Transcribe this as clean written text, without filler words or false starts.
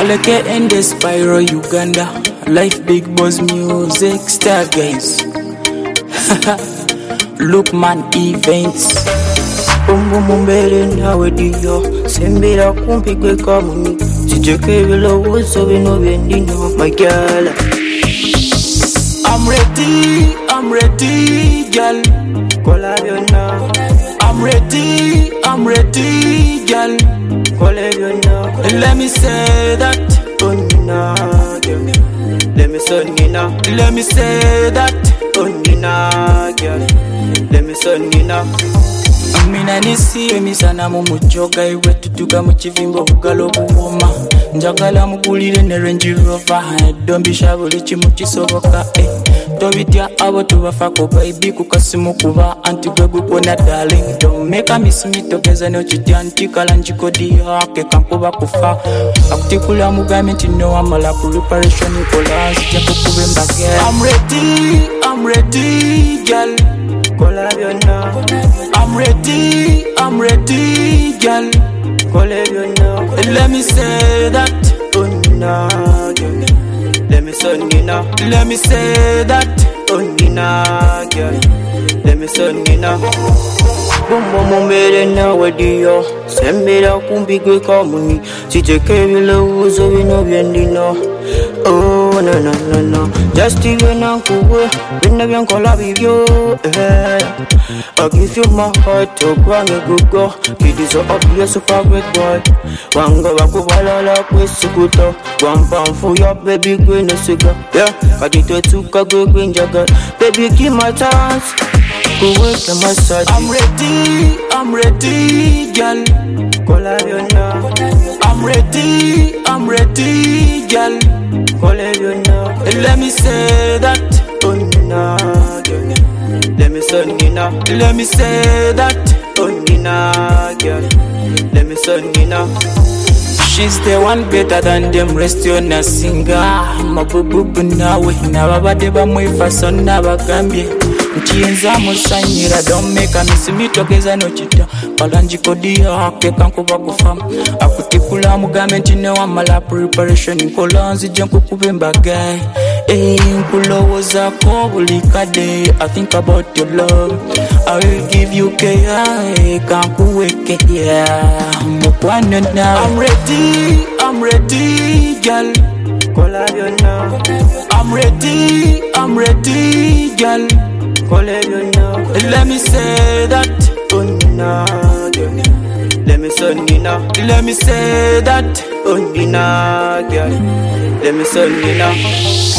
Aleke and the Spyro Uganda. Life Big Boss Music Star Guys. Lookman Events. Mumbere nawe diyo sembera kumpigwe kamuni sijekebelo woso bino bendino my girl. I'm ready, girl. Kola byonna. I'm ready, girl. Kola byonna. Let me say that, oh Nina, girl. Let me say Nina. Let me say that, oh Nina, girl. Let me say Nina. Mina nisiwe misana mumujoga iwe tutuka mchivimbo bugalo buwoma njagala mugulire ne Range Rover dombisha buli kimu kisoboka tobitya abo tubafako baby kukasimu kuba anti gwe gukona darling don't make a miss me togeza no kitya anti kala njikodi yake kampuba kufa akutikula mugamenti no amala ku reparation ikola sija kukubemba girl. I'm ready, girl. Kola byonna. I'm ready, girl. Kola byonna. Let me say that, oh Nina, girl. Let me say Nina. Let me say that, oh Nina, girl. Let me say Nina. Mumbere nawe diyo sembera kumpigwe kamuni sijekebelo woso bino bendino. Oh no just even uncle bina byankola bibyo I give you my heart to gwange gugo kidi so obvious super great boy wanga bakubalala kwesikuto gwampanfu ya baby gwene siga yeah kadito tuka gwe njaga baby give my chance kuweke massage. I'm ready, girl. Kola byonna. I'm ready, girl. Kola byonna. Let me say that, oh Nina, girl. Let me say Nina. Let me say that, oh Nina, girl. Let me say Nina. She's the one better than them rest on a singer. Mabubu nawe nababade bamwefa sonna bagambye nchienza musanyira don't make a miss me togeza no chita balanji kodi yake kankuba kufa akutikula mugamenti ne wamala preparation nkolanzi jenko kubemba guy nkulowoza ko buli kade I think about your love I will give you care kankuweke yeah mukwana now. I'm ready, girl. Kola byonna. I'm ready, girl. Kola byonna. Let me say that, oh Nina, girl. Let me say Nina. Let me say that, oh Nina, girl. Let me say Nina.